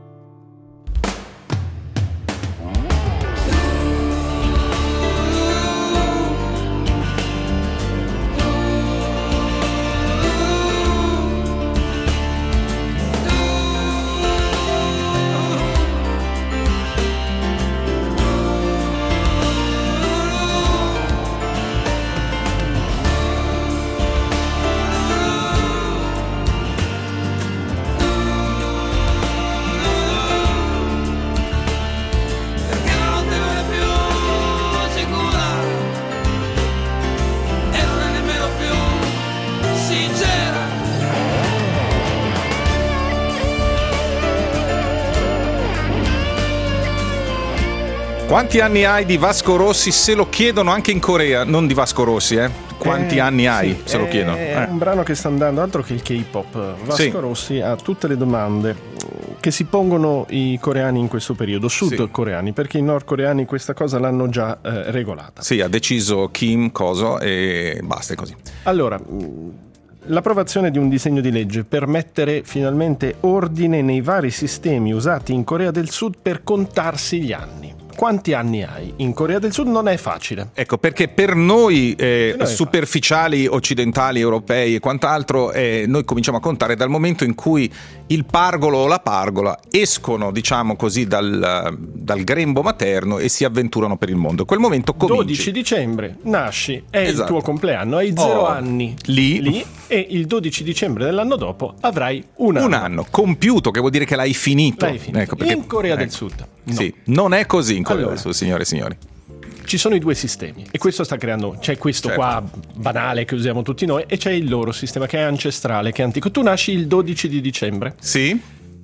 Quanti anni hai di Vasco Rossi? Se lo chiedono anche in Corea, non di Vasco Rossi, Quanti anni hai? Sì, se lo chiedono. È un brano che sta andando, altro che il K-pop. Vasco Rossi ha tutte le domande che si pongono i coreani in questo periodo, sudcoreani, perché i nordcoreani questa cosa l'hanno già regolata. Sì, ha deciso Kim coso e basta, è così. Allora, l'approvazione di un disegno di legge per mettere finalmente ordine nei vari sistemi usati in Corea del Sud per contarsi gli anni. Quanti anni hai? In Corea del Sud non è facile. Ecco, perché per noi superficiali, occidentali, europei e quant'altro, noi cominciamo a contare dal momento in cui il pargolo o la pargola escono, diciamo così, dal grembo materno e si avventurano per il mondo. Quel momento cominci. 12 dicembre nasci, è il tuo compleanno, hai 0 anni lì e il 12 dicembre dell'anno dopo avrai un anno compiuto, che vuol dire che l'hai finito. Ecco, perché, in Corea del Sud. No. Sì, non è così in Corea del Sud, signore e signori. Ci sono i due sistemi e questo sta creando, c'è questo qua banale che usiamo tutti noi e c'è il loro sistema che è ancestrale, che è antico. Tu nasci il 12 di dicembre. Sì.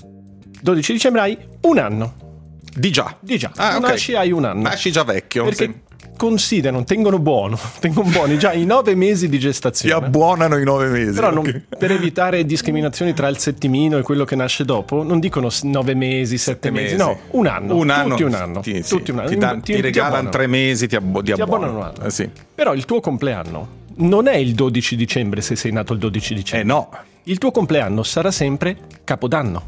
12 dicembre hai un anno. Di già. Nasci hai un anno. Nasci già vecchio. Perché considerano, tengono buoni già i 9 mesi di gestazione. Ti abbuonano i 9 mesi. Però per evitare discriminazioni tra il settimino e quello che nasce dopo, non dicono 9 mesi, 7 mesi, no, un anno. Tutti un anno. Tutti un anno. Ti regalano 3 mesi, ti abbonano un anno. Sì. Però il tuo compleanno non è il 12 dicembre se sei nato il 12 dicembre. No. Il tuo compleanno sarà sempre Capodanno.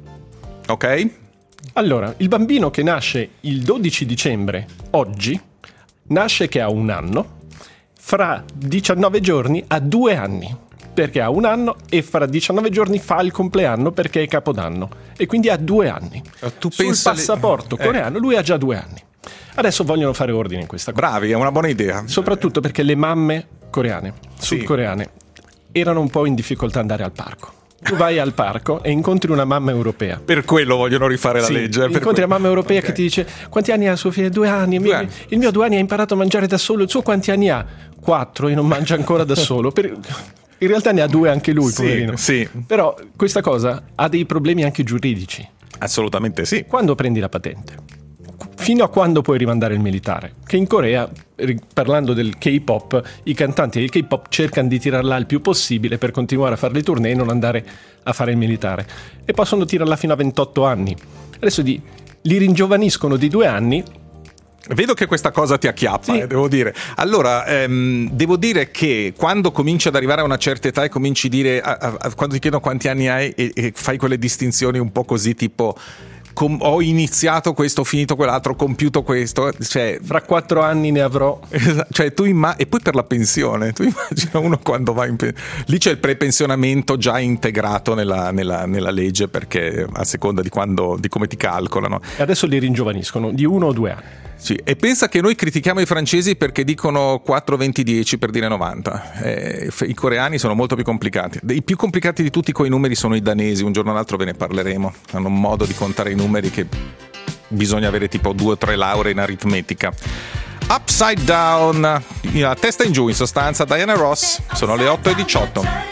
Ok. Allora, il bambino che nasce il 12 dicembre oggi nasce che ha un anno, fra 19 giorni ha 2 anni, perché ha un anno e fra 19 giorni fa il compleanno perché è Capodanno e quindi ha 2 anni. Sul passaporto coreano lui ha già 2 anni. Adesso vogliono fare ordine in questa cosa. Bravi, è una buona idea. Soprattutto perché le mamme coreane, sudcoreane, erano un po' in difficoltà ad andare al parco. Tu vai al parco e incontri una mamma europea. Per quello vogliono rifare la legge. Incontri la mamma europea che ti dice: quanti anni ha sua figlia? 2 anni. Il mio 2 anni ha imparato a mangiare da solo. Il suo quanti anni ha? 4 e non mangia ancora da solo. In realtà ne ha 2 anche lui, poverino. Sì. Però questa cosa ha dei problemi anche giuridici. Assolutamente sì. Quando prendi la patente? Fino a quando puoi rimandare il militare? Che in Corea, parlando del K-pop, i cantanti del K-pop cercano di tirarla il più possibile per continuare a fare le tournée e non andare a fare il militare. E possono tirarla fino a 28 anni. Adesso li ringiovaniscono di 2 anni. Vedo che questa cosa ti acchiappa, devo dire. Allora, devo dire che quando cominci ad arrivare a una certa età e cominci a dire, quando ti chiedono quanti anni hai e fai quelle distinzioni un po' così, tipo... ho iniziato questo, ho finito quell'altro, ho compiuto questo, cioè fra 4 anni ne avrò, cioè e poi per la pensione, tu immagina uno quando va in lì c'è il prepensionamento già integrato nella legge, perché a seconda di come ti calcolano. E adesso li ringiovaniscono di 1 o 2 anni. Sì, e pensa che noi critichiamo i francesi perché dicono 4, 20, 10 per dire 90. I coreani sono molto più complicati. I più complicati di tutti coi numeri sono i danesi, un giorno o l'altro ve ne parleremo. Hanno un modo di contare i numeri che bisogna avere tipo 2 o 3 lauree in aritmetica. Upside Down, la testa in giù in sostanza, Diana Ross, sono le 8:18.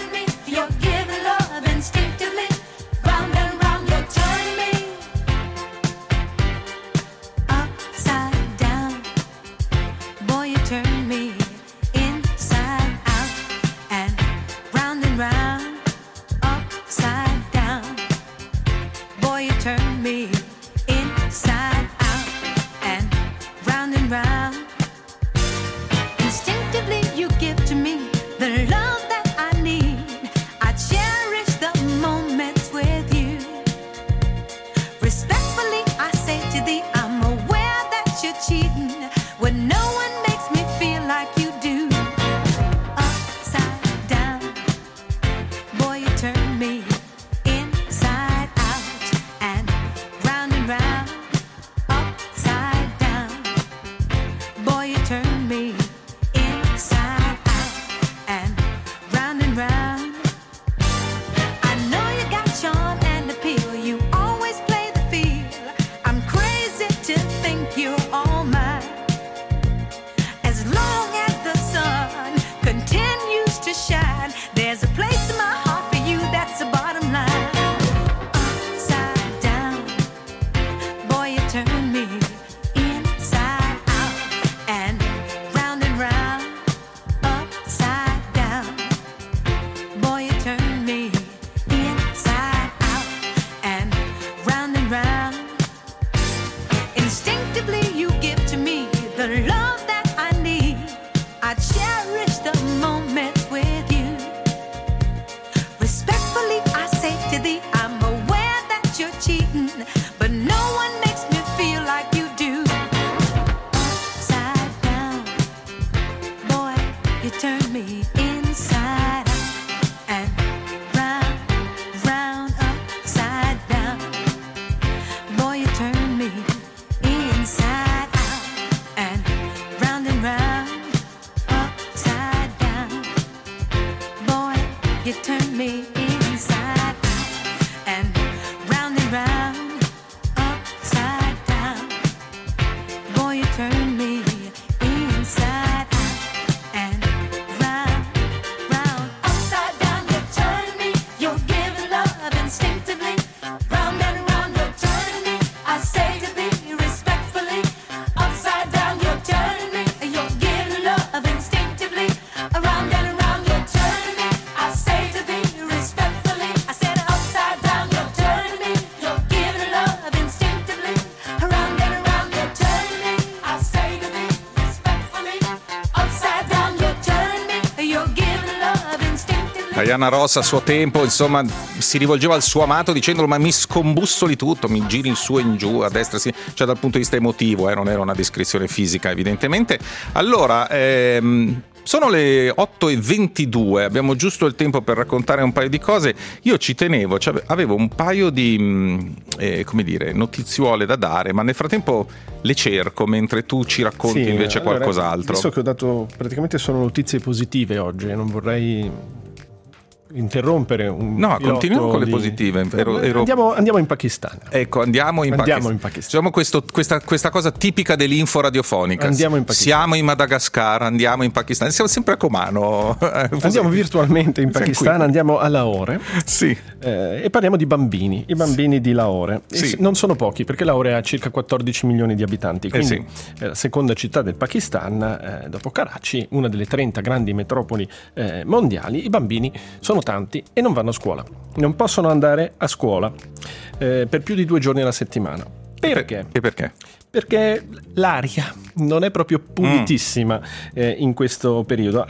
Diana Ross a suo tempo, insomma, si rivolgeva al suo amato dicendolo: ma mi scombussoli tutto, mi giri in su e in giù, a destra e sinistra, cioè dal punto di vista emotivo, non era una descrizione fisica evidentemente. Allora, sono le 8:22, abbiamo giusto il tempo per raccontare un paio di cose. Io ci tenevo, cioè avevo un paio di notiziole da dare, ma nel frattempo le cerco mentre tu ci racconti invece qualcos'altro. Visto che ho dato praticamente solo notizie positive oggi, non vorrei interrompere un continuiamo con le positive. Andiamo in Pakistan. Ecco, andiamo in Pakistan. Diciamo questa cosa tipica dell'info radiofonica. Andiamo in Pakistan. Siamo in Madagascar, andiamo in Pakistan. Siamo sempre a comando. Andiamo virtualmente in Pakistan, andiamo a Lahore. Sì. E parliamo di bambini. I bambini di Lahore. Sì. Non sono pochi, perché Lahore ha circa 14 milioni di abitanti. Quindi è la seconda città del Pakistan, dopo Karachi, una delle 30 grandi metropoli mondiali. I bambini sono tanti e non vanno a scuola, non possono andare a scuola per più di 2 giorni alla settimana. Perché? E perché? Perché l'aria non è proprio pulitissima in questo periodo.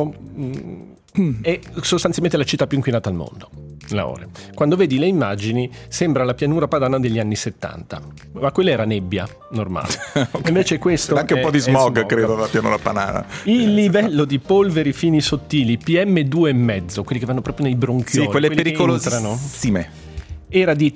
È sostanzialmente la città più inquinata al mondo, Lahore. Quando vedi le immagini sembra la pianura padana degli anni 70, ma quella era nebbia normale. Okay. Invece questo anche un po' di smog, credo, la pianura padana. Il livello di polveri fini sottili PM2,5, quelli che vanno proprio nei bronchioli, quelle pericolosissime, era di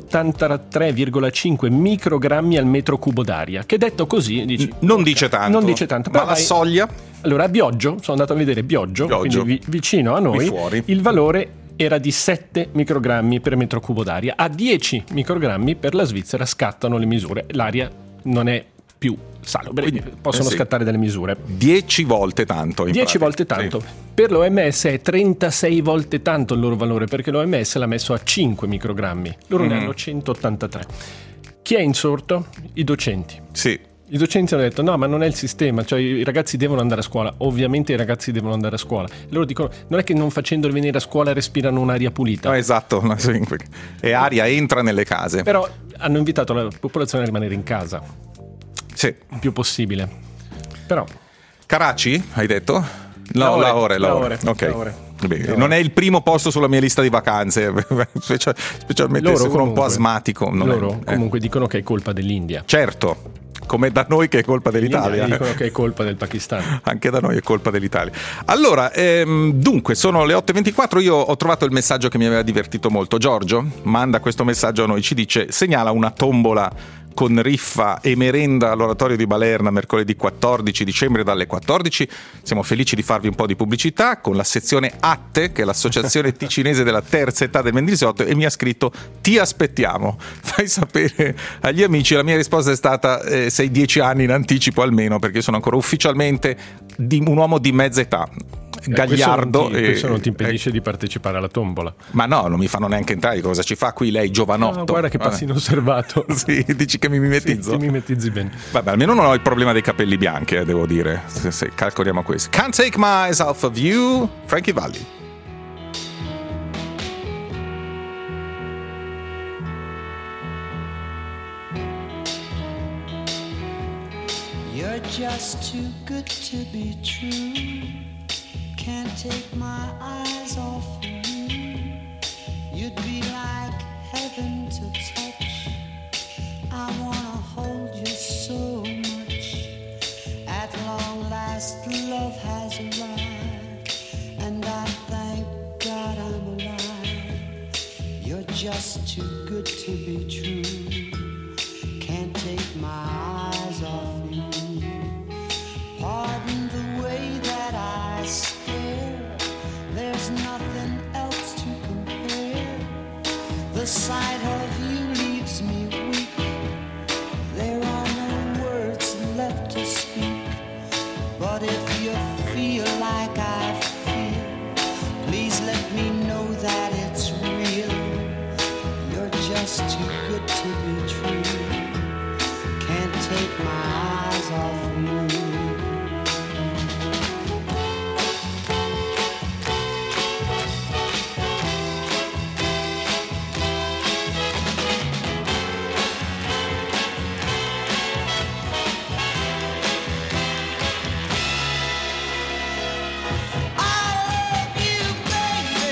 183,5 microgrammi al metro cubo d'aria, che detto così non dice tanto. Però ma la soglia? Allora a Bioggio, sono andato a vedere Bioggio. Quindi vicino a noi, il valore era di 7 microgrammi per metro cubo d'aria. A 10 microgrammi per la Svizzera scattano le misure. L'aria non è più salubre, quindi possono scattare delle misure. 10 volte tanto. 10 volte tanto. Sì. Per l'OMS è 36 volte tanto il loro valore, perché l'OMS l'ha messo a 5 microgrammi. Loro ne hanno 183. Chi è insorto? I docenti. Sì. I docenti hanno detto: no, ma non è il sistema, cioè i ragazzi devono andare a scuola. Ovviamente i ragazzi devono andare a scuola. E loro dicono: non è che non facendoli venire a scuola respirano un'aria pulita. No, esatto, e aria entra nelle case. Però hanno invitato la popolazione a rimanere in casa. Sì. Il più possibile. Però Karachi, hai detto? No, Lahore. Ok. Lahore. Beh, non è il primo posto sulla mia lista di vacanze, specialmente loro se uno è un po' asmatico. Comunque dicono che è colpa dell'India. Certo, come da noi che è colpa dell'Italia. Dicono che è colpa del Pakistan. Anche da noi è colpa dell'Italia. Allora, dunque, sono le 8:24. Io ho trovato il messaggio che mi aveva divertito molto. Giorgio manda questo messaggio a noi, ci dice: segnala una tombola con riffa e merenda all'oratorio di Balerna mercoledì 14 dicembre dalle 14. Siamo felici di farvi un po' di pubblicità con la sezione Atte, che è l'associazione ticinese della terza età del Mendrisiotto, e mi ha scritto: ti aspettiamo, fai sapere agli amici. La mia risposta è stata: sei 10 anni in anticipo almeno, perché sono ancora ufficialmente un uomo di mezza età, gagliardo. Questo non ti impedisce di partecipare alla tombola. Ma no, non mi fanno neanche entrare. Cosa ci fa qui lei, giovanotto? No, guarda che passi inosservato. Sì, dici che mi mimetizzo? Sì, ti mimetizzi bene. Vabbè, almeno non ho il problema dei capelli bianchi, devo dire, se calcoliamo questo. Can't take my eyes off of you, Frankie Valli. You're just too good to be true. Can't take my eyes off of you. You'd be like heaven to touch. I wanna hold you so much. At long last love has arrived, and I thank God I'm alive. You're just too good to be true. Can't take my eyes off you. Pardon the way that I stare. There's nothing else to compare. The sight of you leaves me weak. There are no words left to speak. But if you feel like I feel, please let me know that it's real. You're just too good to be true. Can't take my eyes off you. I love you, baby.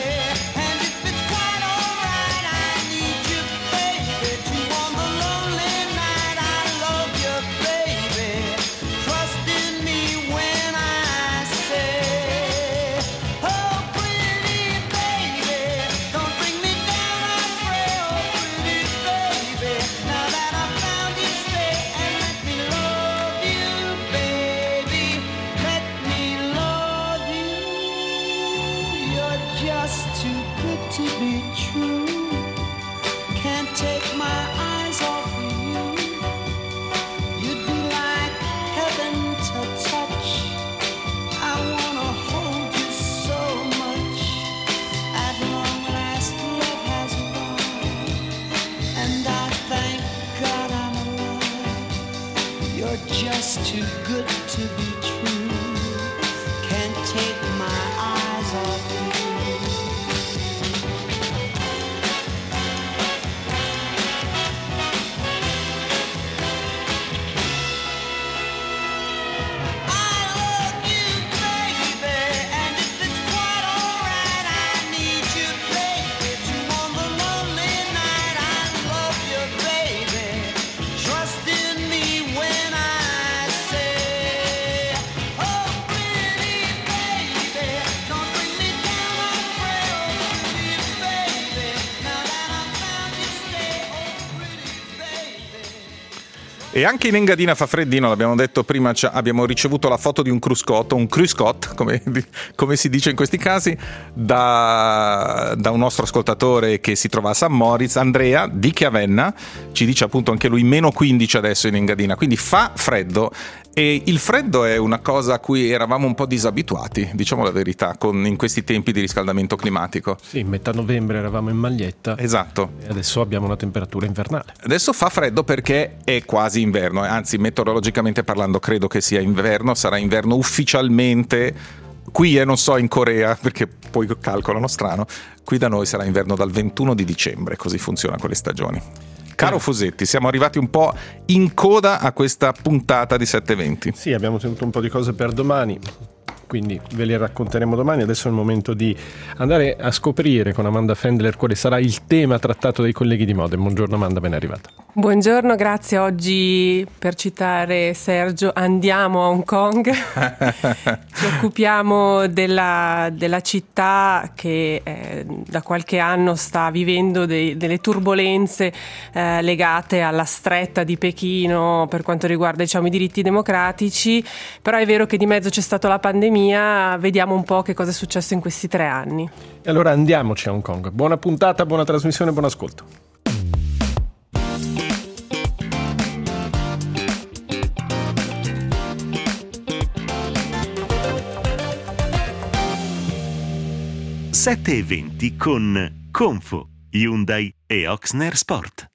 And I thank God I'm alive. You're just too good to be true. Can't take my eyes off you. E anche in Engadina fa freddino, l'abbiamo detto prima, abbiamo ricevuto la foto di un cruscot, come si dice in questi casi, da un nostro ascoltatore che si trova a San Moritz, Andrea di Chiavenna, ci dice appunto anche lui meno 15 adesso in Engadina, quindi fa freddo. E il freddo è una cosa a cui eravamo un po' disabituati, diciamo la verità, in questi tempi di riscaldamento climatico. Sì, metà novembre eravamo in maglietta. Esatto. E adesso abbiamo una temperatura invernale. Adesso fa freddo perché è quasi inverno, anzi meteorologicamente parlando credo che sia inverno, sarà inverno ufficialmente qui e non so in Corea perché poi calcolano strano, qui da noi sarà inverno dal 21 di dicembre, così funziona con le stagioni. Caro Fusetti, siamo arrivati un po' in coda a questa puntata di 720. Sì, abbiamo tenuto un po' di cose per domani, quindi ve le racconteremo domani. Adesso è il momento di andare a scoprire con Amanda Fendler quale sarà il tema trattato dai colleghi di Modem. Buongiorno Amanda, ben arrivata. Buongiorno, grazie. Oggi, per citare Sergio, andiamo a Hong Kong. Ci occupiamo della città che da qualche anno sta vivendo delle turbolenze legate alla stretta di Pechino per quanto riguarda, diciamo, i diritti democratici, però è vero che di mezzo c'è stata la pandemia. Vediamo un po' che cosa è successo in questi 3 anni. E allora andiamoci a Hong Kong. Buona puntata, buona trasmissione, buon ascolto. .20 con Confo, Hyundai e Oxner Sport.